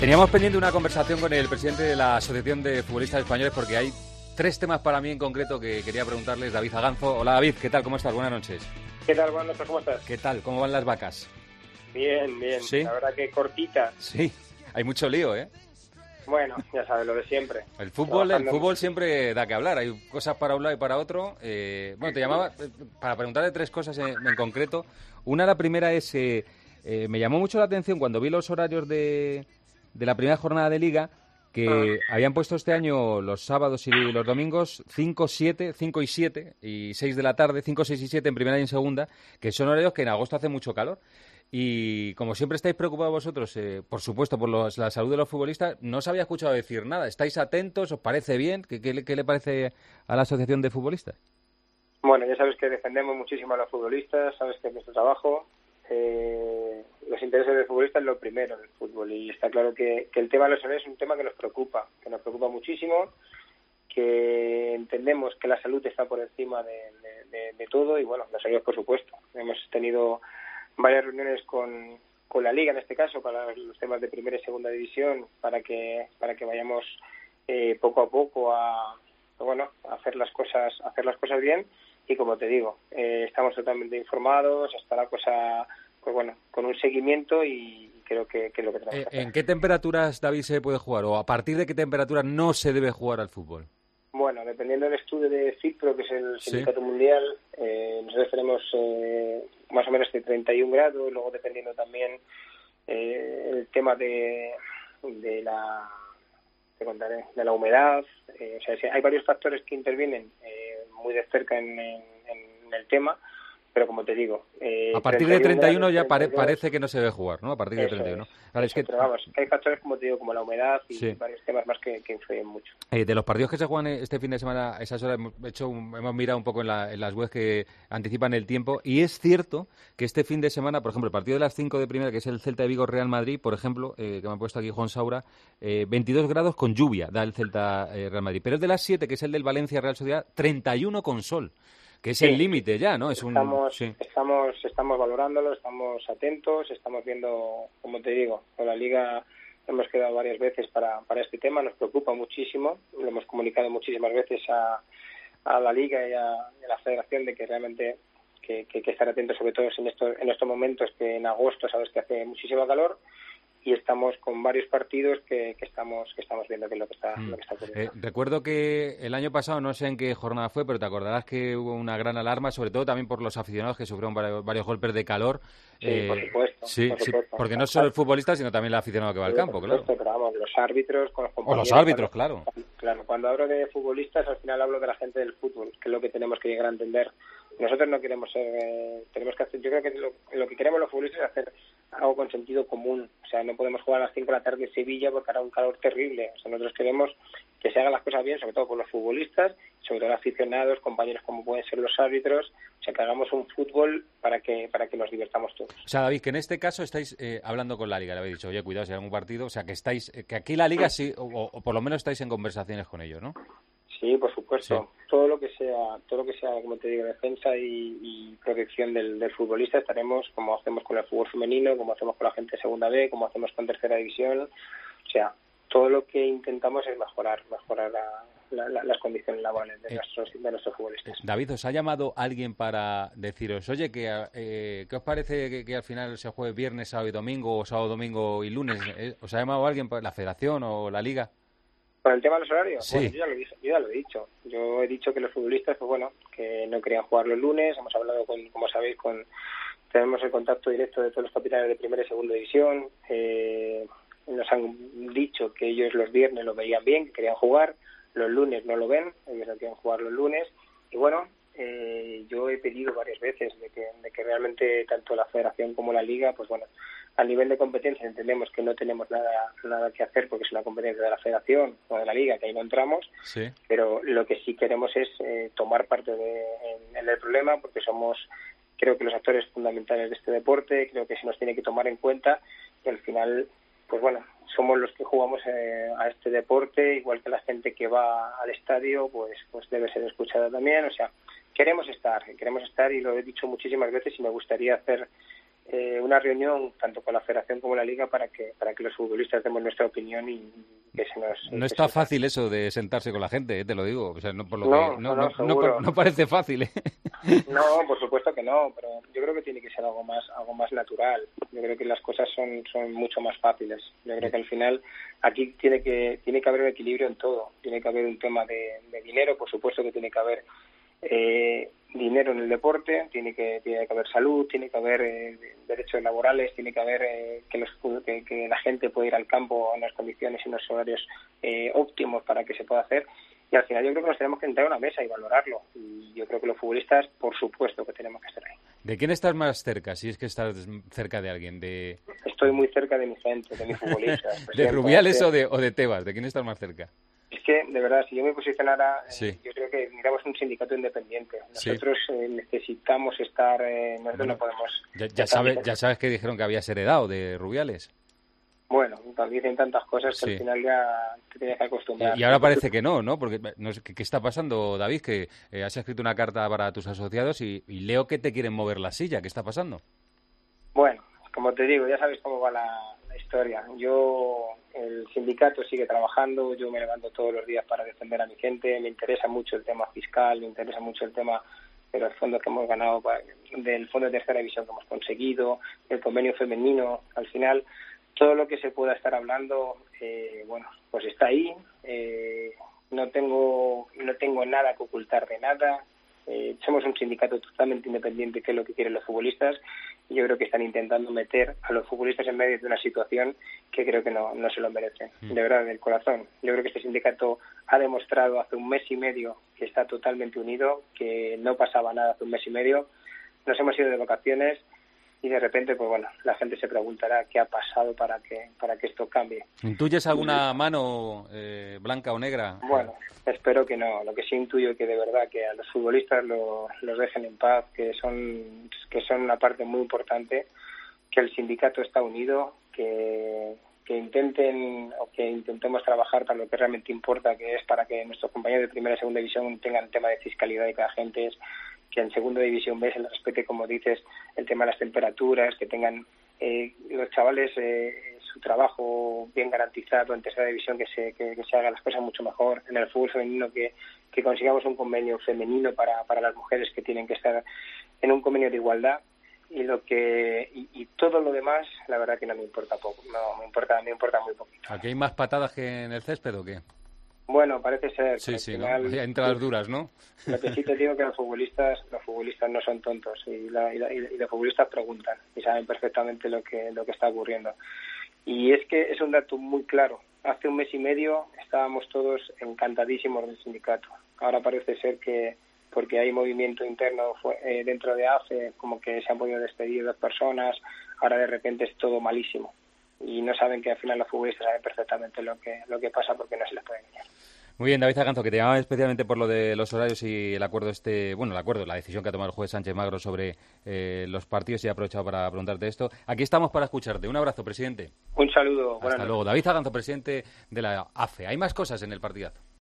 Teníamos pendiente una conversación con el presidente de la Asociación de Futbolistas Españoles porque hay 3 temas para mí en concreto que quería preguntarles. David Zaganzo. Hola David, ¿qué tal? ¿Cómo estás? Buenas noches. ¿Qué tal? Buenas noches, ¿cómo estás? ¿Qué tal? ¿Cómo van las vacas? Bien, bien. ¿Sí? La verdad que cortita. Sí, hay mucho lío, ¿eh? Bueno, ya sabes, lo de siempre. El fútbol siempre da que hablar. Hay cosas para un lado y para otro. Bueno, te llamaba para preguntarle 3 cosas en concreto. La primera es, me llamó mucho la atención cuando vi los horarios de la primera jornada de Liga, que habían puesto este año los sábados y los domingos 5 y 7 y 6 de la tarde, 5, 6 y 7 en primera y en segunda, que son horarios que en agosto hace mucho calor. Y como siempre estáis preocupados vosotros, por supuesto, por la salud de los futbolistas, no os había escuchado decir nada. ¿Estáis atentos? ¿Os parece bien? ¿Qué le parece a la Asociación de Futbolistas? Bueno, ya sabes que defendemos muchísimo a los futbolistas, sabes que es nuestro trabajo. Los intereses del futbolista es lo primero del fútbol, y está claro que el tema de los horarios es un tema que nos preocupa muchísimo, que entendemos que la salud está por encima de todo, y bueno, los horarios por supuesto. Hemos tenido varias reuniones con la Liga, en este caso, para los temas de primera y segunda división, para que vayamos poco a poco a hacer las cosas bien. Y como te digo, estamos totalmente informados, está la cosa, pues bueno, con un seguimiento, y creo que es lo que tenemos que hacer. ¿En qué temperaturas, David, se puede jugar? ¿O a partir de qué temperatura no se debe jugar al fútbol? Bueno, dependiendo del estudio de FIPRO, que es el Sindicato Mundial, nosotros tenemos más o menos de 31 grados, luego dependiendo también el tema de la humedad, o sea, hay varios factores que intervienen muy de cerca en el tema, pero como te digo... a partir de 31 ya parece que no se debe jugar, ¿no? A partir de 31. Vale, pero vamos, hay factores, como te digo, como la humedad y varios temas más que influyen mucho. De los partidos que se juegan este fin de semana, a esas horas hemos mirado un poco en las webs que anticipan el tiempo, y es cierto que este fin de semana, por ejemplo, el partido de las 5 de primera, que es el Celta de Vigo Real Madrid, por ejemplo, que me ha puesto aquí Juan Saura, 22 grados con lluvia da el Celta Real Madrid. Pero el de las 7, que es el del Valencia Real Sociedad, 31 con sol, que es el límite ya, ¿no? Estamos valorándolo, estamos atentos, estamos viendo, como te digo, con la Liga hemos quedado varias veces para este tema, nos preocupa muchísimo, lo hemos comunicado muchísimas veces a la Liga y a la Federación de que realmente que estar atentos, sobre todo en estos momentos, que en agosto sabes que hace muchísimo calor, y estamos con varios partidos que estamos viendo que es lo que está ocurriendo. Recuerdo que el año pasado, no sé en qué jornada fue, pero te acordarás que hubo una gran alarma, sobre todo también por los aficionados que sufrieron varios golpes de calor. Sí, por supuesto. Sí, porque no es solo el futbolista, sino también el aficionado que va al campo, claro. Pero vamos, los árbitros con los compañeros. O los árbitros, claro. Claro, cuando hablo de futbolistas, al final hablo de la gente del fútbol, que es lo que tenemos que llegar a entender. Nosotros no queremos ser, tenemos que hacer, yo creo que lo que queremos los futbolistas es hacer algo con sentido común. O sea, no podemos jugar a las 5 de la tarde en Sevilla porque hará un calor terrible. O sea, nosotros queremos que se hagan las cosas bien, sobre todo por los futbolistas, sobre todo aficionados, compañeros como pueden ser los árbitros. O sea, que hagamos un fútbol para que nos divertamos todos. O sea, David, que en este caso estáis hablando con la Liga, le habéis dicho, oye, cuidado si hay algún partido. O sea, que que aquí la Liga sí, o por lo menos estáis en conversaciones con ellos, ¿no? Sí, por supuesto. Sí. Todo lo que sea, como te digo, defensa y protección del futbolista, estaremos, como hacemos con el fútbol femenino, como hacemos con la gente de segunda B, como hacemos con tercera división. O sea, todo lo que intentamos es mejorar las condiciones laborales de nuestros futbolistas. David, ¿os ha llamado alguien para deciros, oye, ¿qué os parece que al final se juegue viernes, sábado y domingo, o sábado, domingo y lunes? ¿Os ha llamado alguien, la Federación o la Liga? ¿Con el tema de los horarios? Sí. Bueno, yo ya lo he dicho. Yo he dicho que los futbolistas, pues bueno, que no querían jugar los lunes. Hemos hablado, como sabéis, tenemos el contacto directo de todos los capitanes de primera y segunda división. Nos han dicho que ellos los viernes lo veían bien, que querían jugar. Los lunes no lo ven, ellos no quieren jugar los lunes. Y bueno, yo he pedido varias veces de que realmente tanto la Federación como la Liga, pues bueno, a nivel de competencia entendemos que no tenemos nada que hacer porque es una competencia de la Federación o de la Liga, que ahí no entramos, sí. Pero lo que sí queremos es tomar parte en el problema, porque creo que los actores fundamentales de este deporte, creo que se nos tiene que tomar en cuenta, y al final, pues bueno, somos los que jugamos a este deporte, igual que la gente que va al estadio, pues debe ser escuchada también. O sea, queremos estar, y lo he dicho muchísimas veces, y me gustaría hacer una reunión tanto con la Federación como la Liga para que los futbolistas demos nuestra opinión y que se nos... No está fácil eso de sentarse con la gente, te lo digo. O sea, no parece fácil, ¿eh? No, por supuesto que no, pero yo creo que tiene que ser algo más natural. Yo creo que las cosas son mucho más fáciles. Yo creo que al final aquí tiene que haber un equilibrio en todo. Tiene que haber un tema de dinero, por supuesto que tiene que haber dinero en el deporte, tiene que haber salud, tiene que haber derechos laborales, tiene que haber que la gente pueda ir al campo en las condiciones y en los horarios óptimos para que se pueda hacer. Y al final yo creo que nos tenemos que sentar a una mesa y valorarlo. Y yo creo que los futbolistas, por supuesto, que tenemos que estar ahí. ¿De quién estás más cerca, si es que estás cerca de alguien? Estoy muy cerca de mi gente, de mis futbolistas. ¿De Rubiales o de Tebas? ¿De quién estás más cerca? Es que, de verdad, si yo me posicionara, sí. Yo creo que miramos un sindicato independiente. Nosotros necesitamos estar... nosotros no podemos... Ya sabes que dijeron que habías heredado de Rubiales. Bueno, dicen tantas cosas que al final ya te tienes que acostumbrar. Y ahora parece que no, ¿no? Porque no sé, ¿qué está pasando, David? Que has escrito una carta para tus asociados y leo que te quieren mover la silla. ¿Qué está pasando? Bueno, como te digo, ya sabes cómo va la historia. El sindicato sigue trabajando, yo me levanto todos los días para defender a mi gente, me interesa mucho el tema fiscal, me interesa mucho el tema de los fondos que hemos ganado, del fondo de tercera división que hemos conseguido, el convenio femenino. Al final, todo lo que se pueda estar hablando, pues está ahí. No tengo nada que ocultar de nada. Somos un sindicato totalmente independiente, que es lo que quieren los futbolistas, y yo creo que están intentando meter a los futbolistas en medio de una situación que creo que no se lo merecen, de verdad, del corazón. Yo creo que este sindicato ha demostrado hace un mes y medio que está totalmente unido, que no pasaba nada hace un mes y medio. Nos hemos ido de vacaciones y de repente, pues bueno, la gente se preguntará qué ha pasado para que esto cambie. ¿Intuyes alguna mano blanca o negra? Bueno, espero que no. Lo que sí intuyo es que de verdad que a los futbolistas los dejen en paz, que son una parte muy importante, que el sindicato está unido, que intentemos trabajar para lo que realmente importa, que es para que nuestros compañeros de primera y segunda división tengan el tema de fiscalidad y que la gente que en segunda división B se les respete, como dices, el tema de las temperaturas, que tengan los chavales su trabajo bien garantizado en tercera división, que se hagan las cosas mucho mejor. En el fútbol femenino que consigamos un convenio femenino para las mujeres, que tienen que estar en un convenio de igualdad. Y todo lo demás, la verdad que no me importa poco, me importa muy poquito. ¿Aquí hay más patadas que en el césped o qué? Bueno, parece ser. Sí, final, ¿no? Ya entradas duras, ¿no? Lo que sí te digo que los futbolistas no son tontos y los futbolistas preguntan y saben perfectamente lo que está ocurriendo. Y es que es un dato muy claro. Hace un mes y medio estábamos todos encantadísimos del sindicato. Ahora parece ser que, porque hay movimiento interno dentro de AFE, como que se han podido despedir 2 personas, ahora de repente es todo malísimo. Y no saben que al final los futbolistas saben perfectamente lo que pasa, porque no se les puede engañar. Muy bien, David Zaganzo, que te llamaba especialmente por lo de los horarios y la decisión que ha tomado el juez Sánchez Magro sobre los partidos, y he aprovechado para preguntarte esto. Aquí estamos para escucharte. Un abrazo, presidente. Un saludo. Hasta luego. David Zaganzo, presidente de la AFE. Hay más cosas en el partidazo.